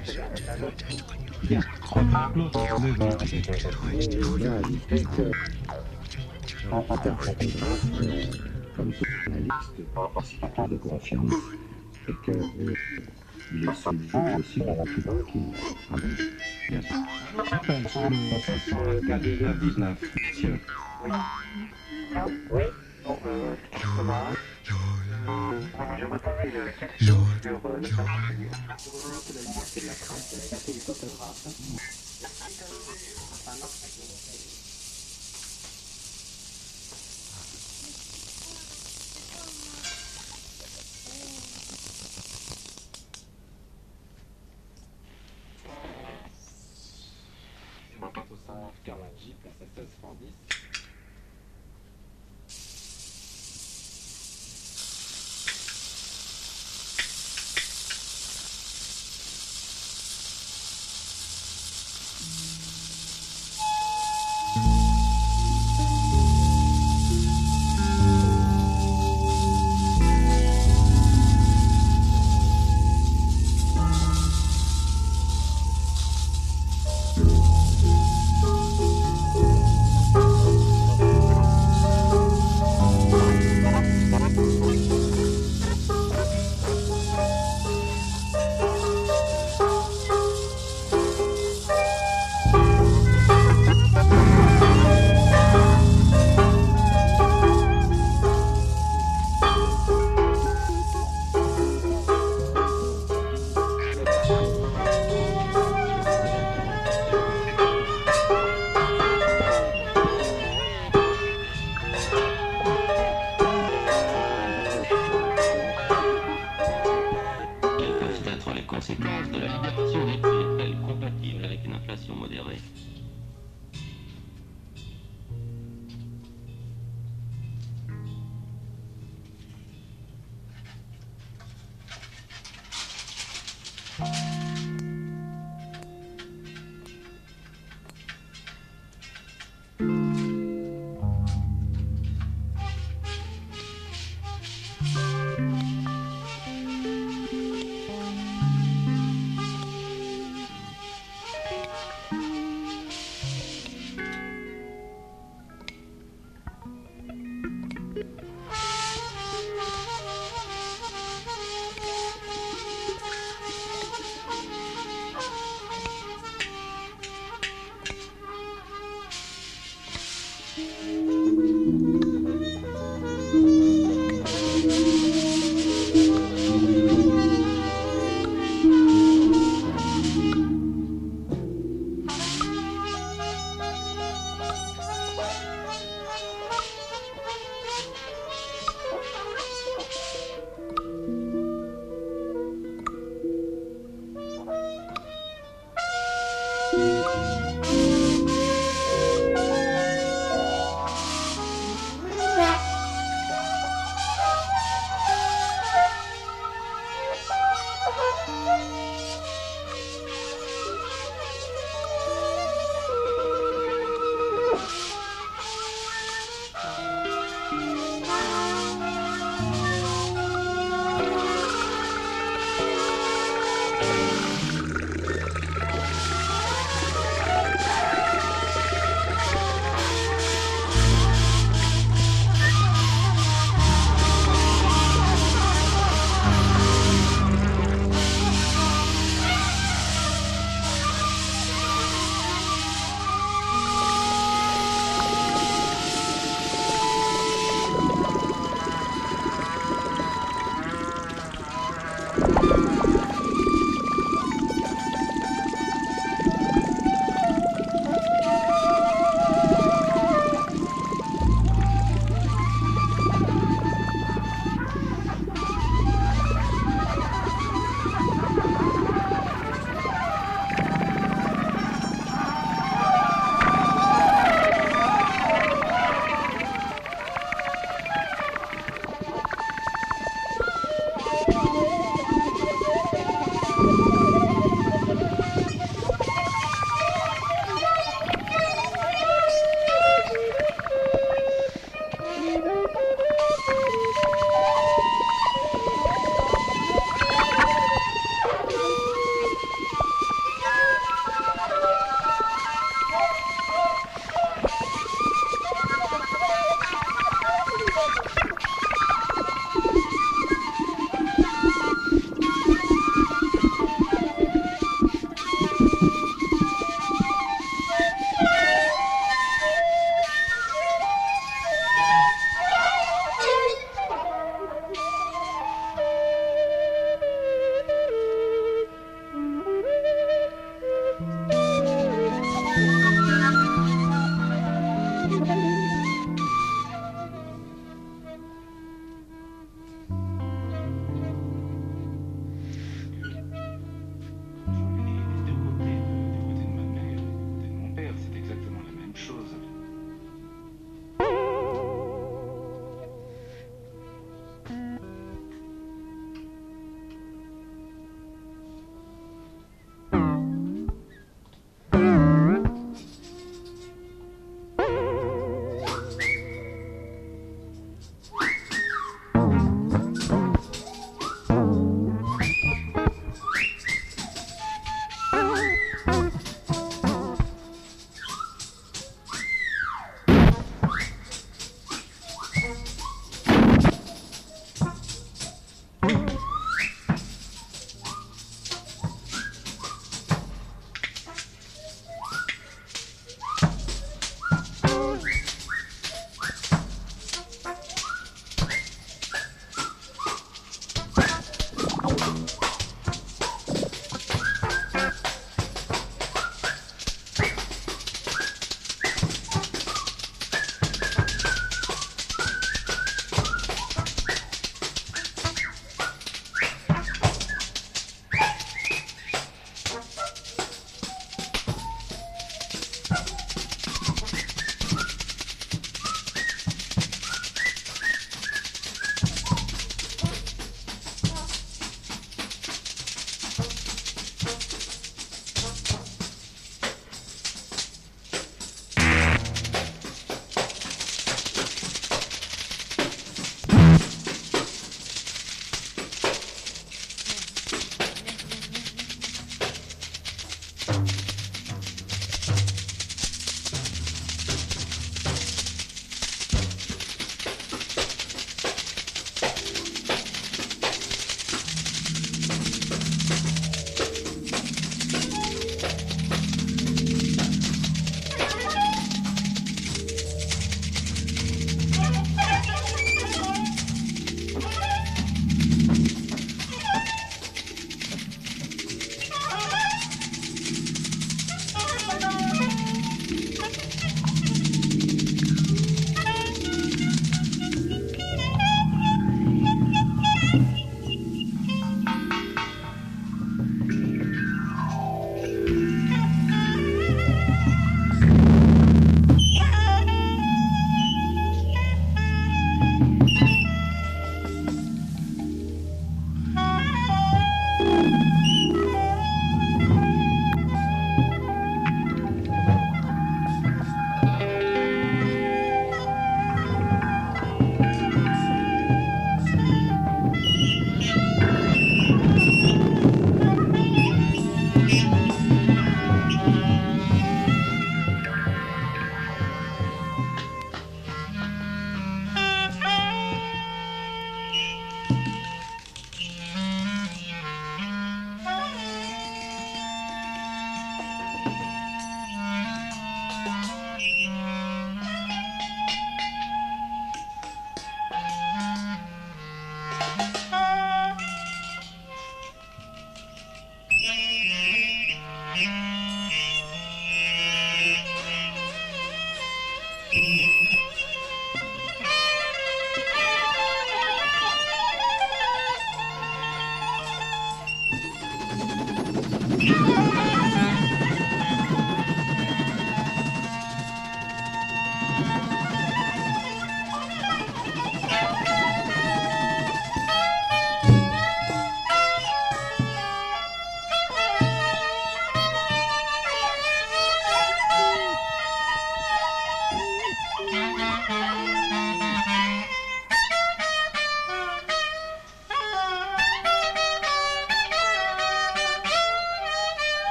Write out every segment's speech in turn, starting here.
Comme tout journaliste, participant de confiance, et que il est sujet aussi dans la plupart qui bien sûr. Appel sur le 419, monsieur. Oui. conséquences de la libération des prix est-elle compatible avec une inflation modérée?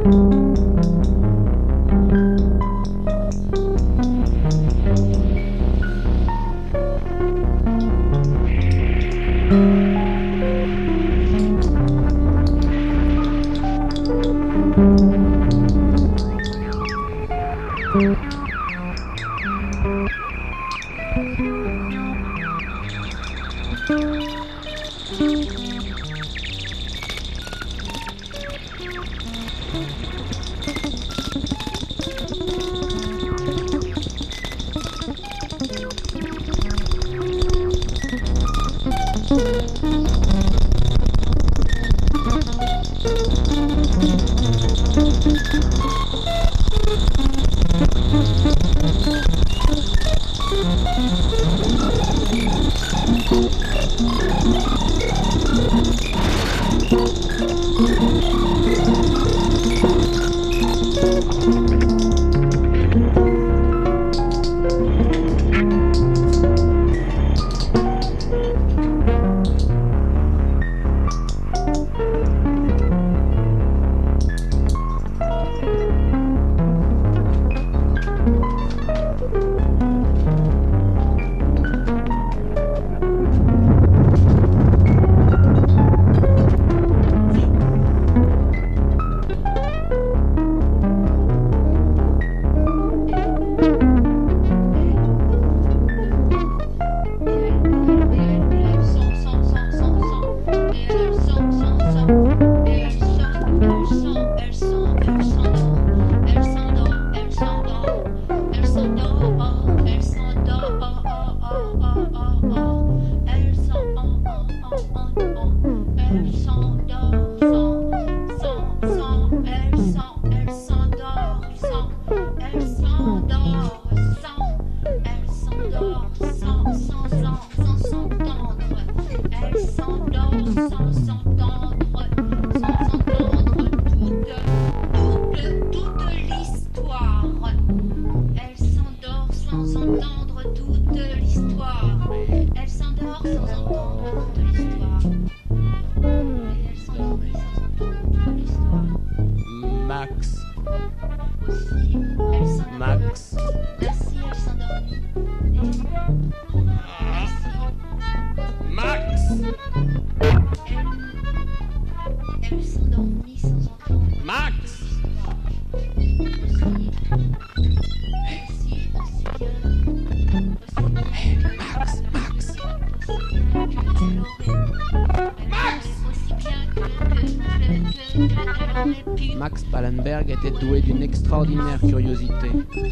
Max Pallenberg était doué d'une extraordinaire curiosité.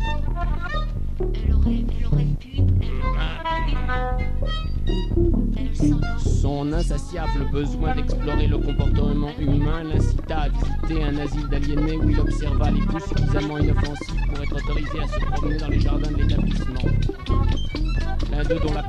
Son insatiable besoin d'explorer le comportement humain l'incita à visiter un asile d'aliénés où il observa les plus suffisamment inoffensifs pour être autorisé à se promener dans les jardins de l'établissement. L'un d'eux dont la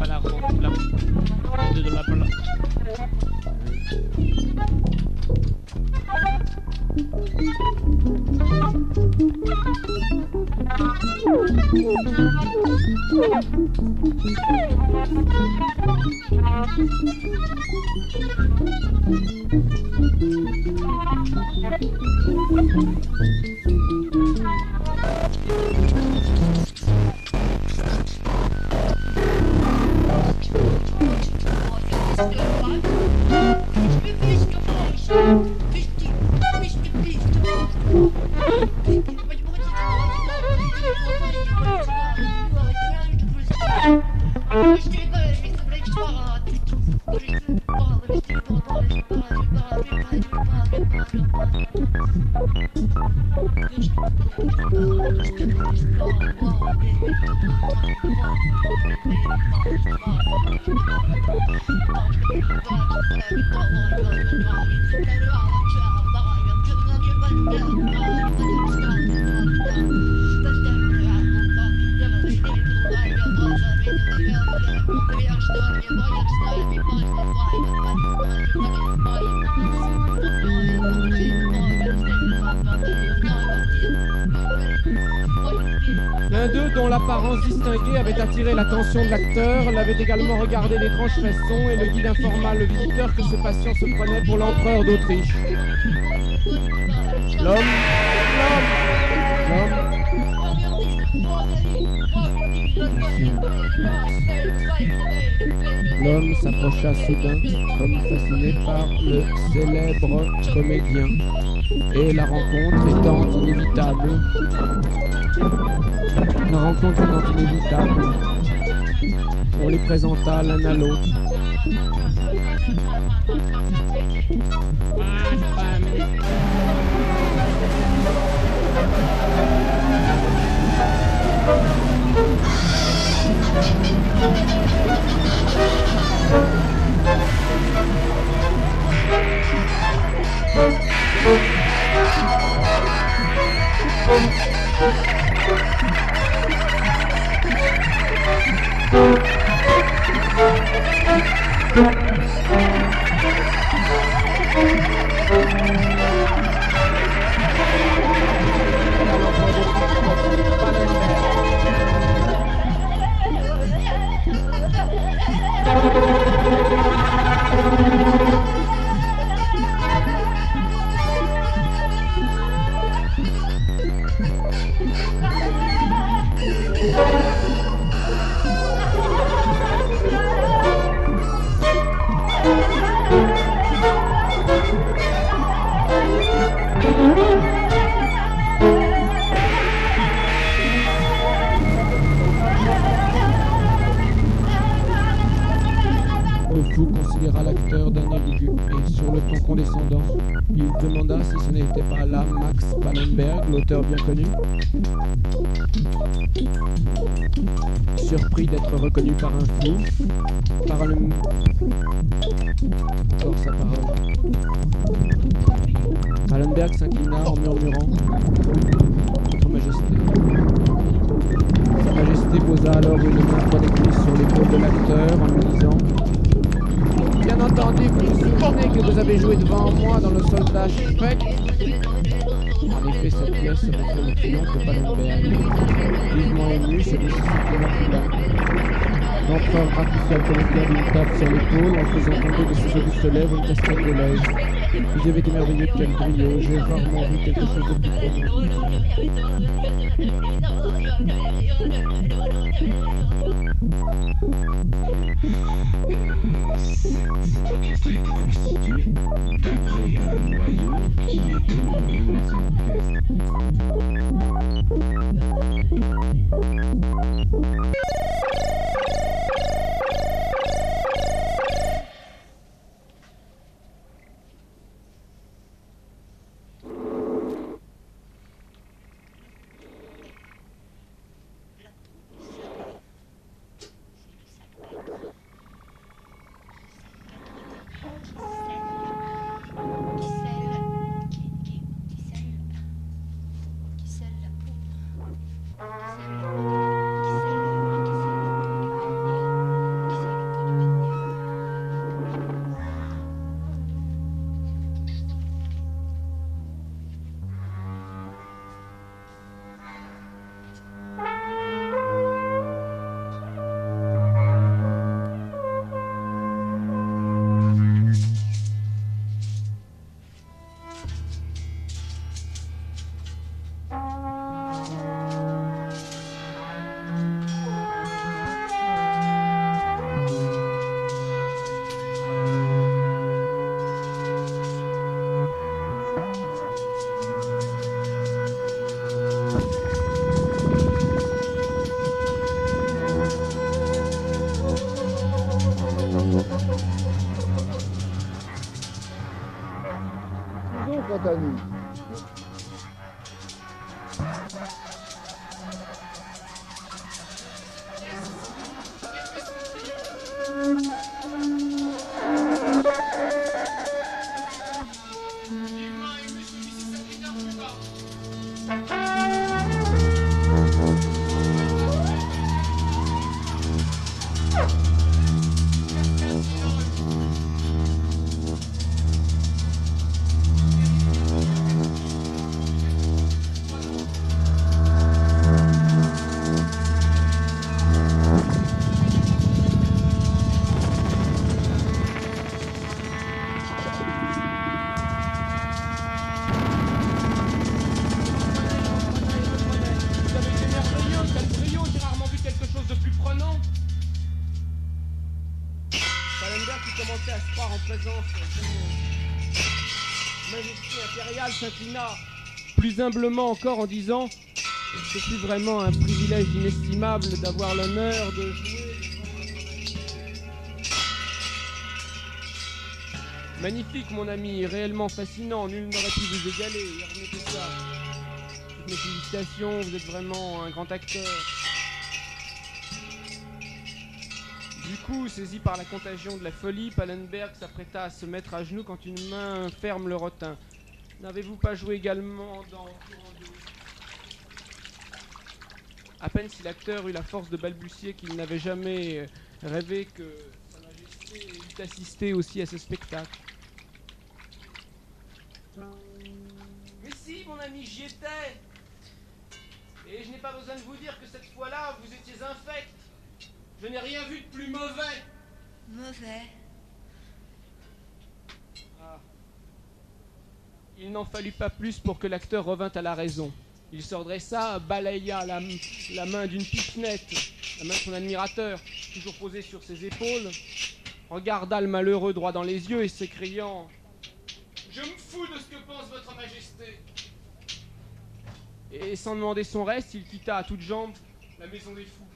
l'apparence distinguée avait attiré l'attention de l'acteur, l'avait également regardé d'étranges façons et le guide informa le visiteur que ce patient se prenait pour l'empereur d'Autriche. L'homme l'expédition Mars. L'homme s'approcha soudain, comme fasciné par le célèbre comédien, et la rencontre étant inévitable. On les présenta l'un à l'autre. Le fou considéra l'acteur d'un œil aigu et, sur le ton condescendant, il demanda si ce n'était pas là Max Pallenberg, l'auteur bien connu. Surpris d'être reconnu par un fou, encore sa parole. Pallenberg s'inclina en murmurant « Votre Majesté ». Sa Majesté posa alors une main protectrice sur l'épaule de l'acteur en lui disant « Bien entendu, vous vous souvenez que vous avez joué devant moi dans le soldat Shrek ?» En effet, cette pièce reflète le triomphe de Pallenberg. Vivement ému, celui-ci recula. L'empereur rapetissa le comédien d'une tape sur l'épaule en faisant tomber de ses augustes lèvres une casquette de lèvres. Vous avez été merveilleux de quel brio, j'ai rarement vu quelque chose de plus profond. Orchestré pour constituer d'après un noyau qui était le noyau de son Compagnie. présence de Majesté impériale s'inclina plus humblement encore en disant: ce fut vraiment un privilège inestimable d'avoir l'honneur de jouer devant votre majesté. Magnifique, mon ami, réellement fascinant, nul n'aurait pu vous égaler. Remettez ça. Toutes mes félicitations, vous êtes vraiment un grand acteur. Du coup, saisi par la contagion de la folie, Pallenberg s'apprêta à se mettre à genoux quand une main ferme le retint. N'avez-vous pas joué également dans Turandot ? À peine si l'acteur eut la force de balbutier qu'il n'avait jamais rêvé que Sa Majesté eût assisté aussi à ce spectacle. Mais si, mon ami, j'y étais. Et je n'ai pas besoin de vous dire que cette fois-là, vous étiez infect. Je n'ai rien vu de plus mauvais. Mauvais. Ah. Il n'en fallut pas plus pour que l'acteur revint à la raison. Il se redressa, balaya la main d'une pipinette, la main de son admirateur, toujours posée sur ses épaules, regarda le malheureux droit dans les yeux et s'écriant: « Je me fous de ce que pense votre majesté !» Et sans demander son reste, il quitta à toutes jambes la maison des fous.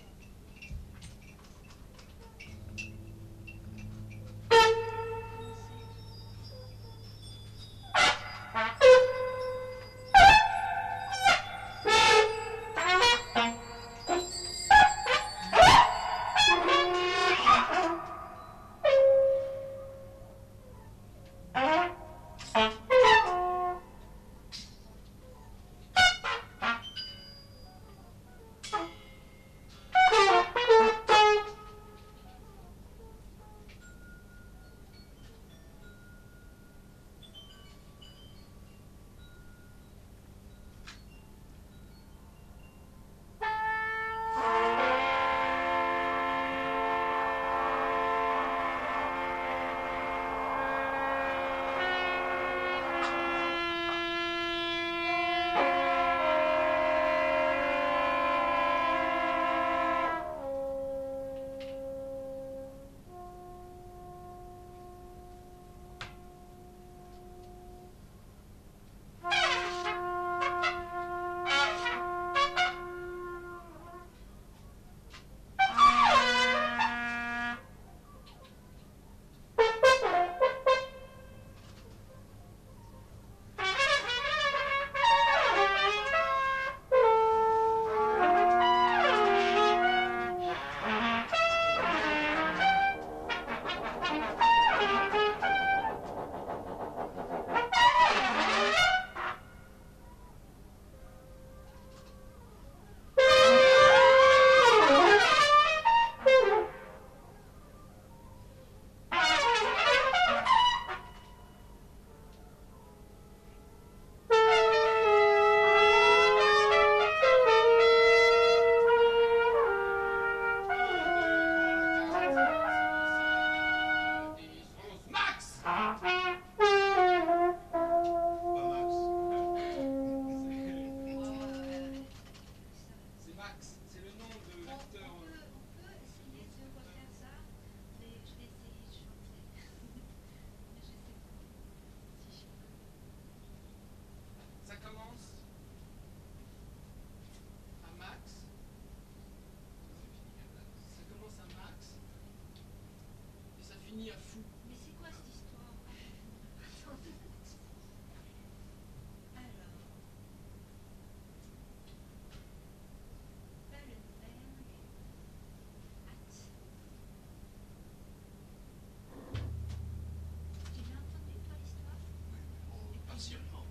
À fou. Mais c'est quoi cette histoire? Alors, Pallenberg, Hat. Tu l'as entendu, toi, l'histoire? Oui, partiellement.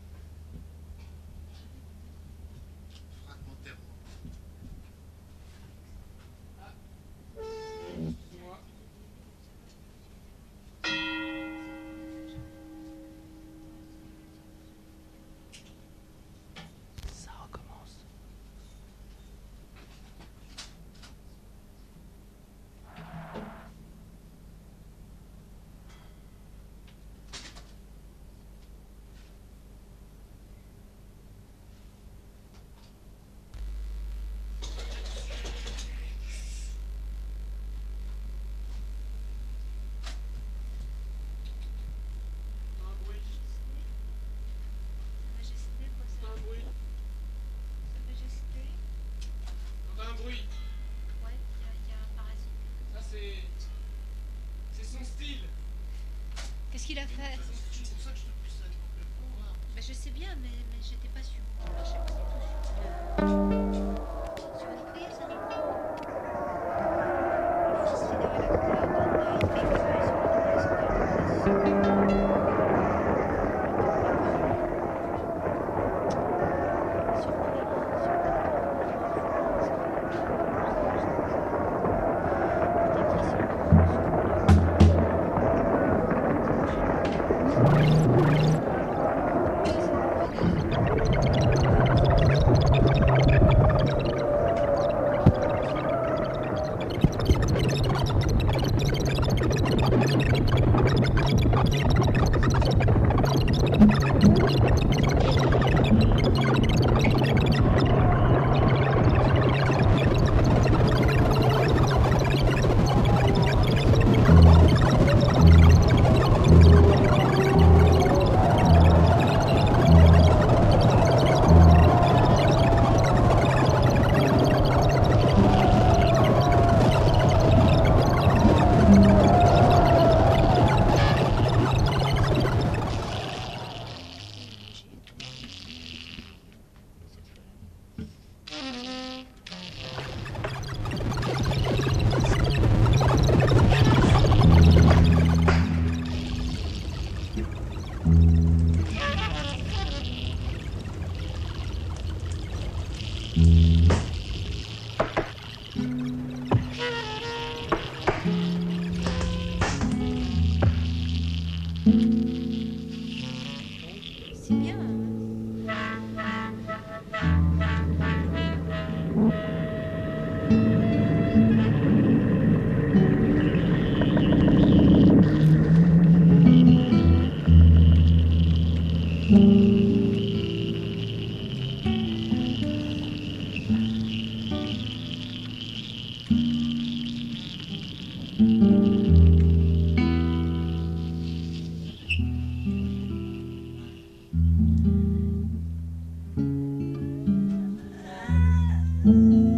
Fragmentairement. Excuse-moi. Ça recommence. qu'il a fait? C'est pour ça que je te pousse ça pour voir. Ben, je sais bien, mais j'étais pas sûre. Ça marchait pas du tout sur une prise. C'est bien. Thank